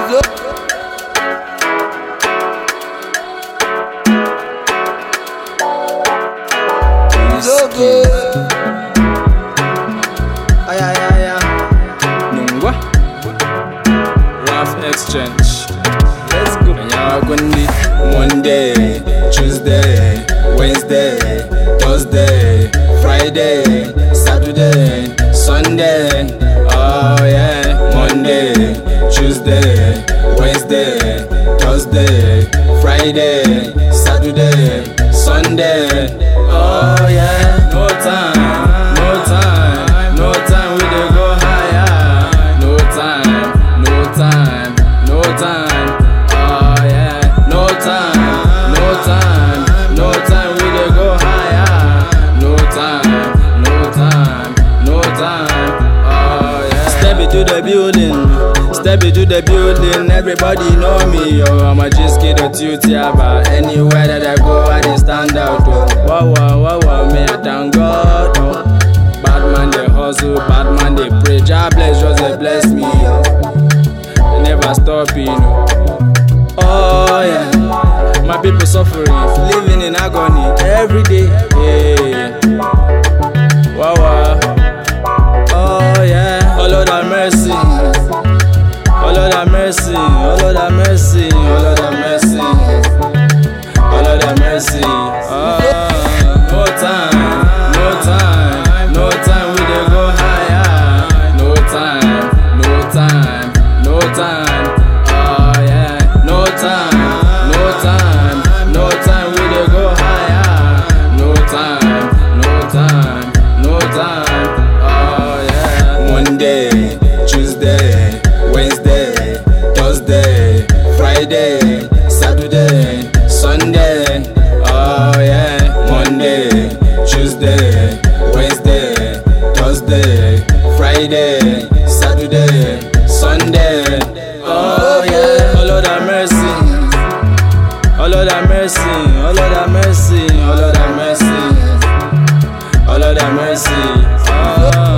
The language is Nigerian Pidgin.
Nungwa Rough Exchange. Let's go. Monday, Tuesday, Wednesday, Thursday, Friday, Saturday, Sunday. Oh yeah. Monday, Tuesday, Wednesday, Thursday, Friday, Saturday, Sunday. Oh yeah. No time, no time, no time. We dey go higher. No time, no time, no time. Oh yeah. No time, no time, no time. We dey go higher. No time, no time, no time. Oh yeah. Step into the building. Step into the building, everybody know me, yo. I'm a just kid of Tutiaba. Anywhere that I go, I just stand out, oh. Wow, wow, wow, wow, me I thank God, oh. Bad man they hustle, bad man they pray. Jah bless, just they bless me, yo. They never stop, you know. Oh yeah, my people suffering, living in agony every day. Yeah. Wow, wow. Oh yeah, oh Lord have mercy. Oh Lord have mercy, oh Lord have mercy, oh Lord have mercy, oh Lord have mercy. No time, no time, no time. We dey go higher. No time, no time, no time. Oh yeah. No time, no time, no time. We dey go higher. No time, no time, no time. Oh yeah. Monday, Tuesday, Wednesday, Thursday, Friday, Saturday, Sunday. Oh yeah. Monday, Tuesday, Wednesday, Thursday, Friday, Saturday, Sunday. Oh yeah. Oh Lord have mercy. Oh Lord have mercy. Oh Lord have mercy. Oh Lord have mercy. Oh Lord have mercy. Oh.